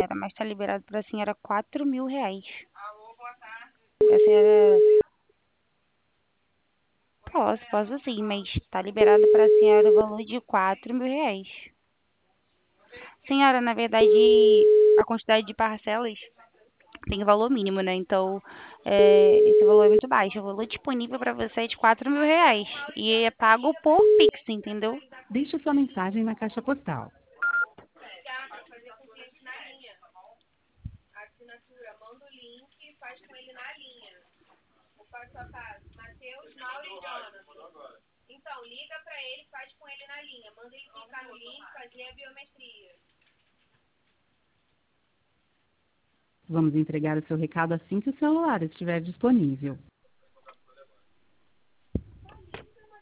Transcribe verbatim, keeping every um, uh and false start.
senhora, mas tá liberado pra senhora quatro mil reais. A senhora... Posso, posso sim, mas tá liberado pra senhora o valor de quatro mil reais. Senhora, na verdade, a quantidade de parcelas tem valor mínimo, né? Então, é, esse valor é muito baixo. O valor disponível para você é de quatro mil reais. E é pago por Pix, entendeu? Deixe sua mensagem na caixa postal. Vamos entregar o seu recado assim que o celular estiver disponível.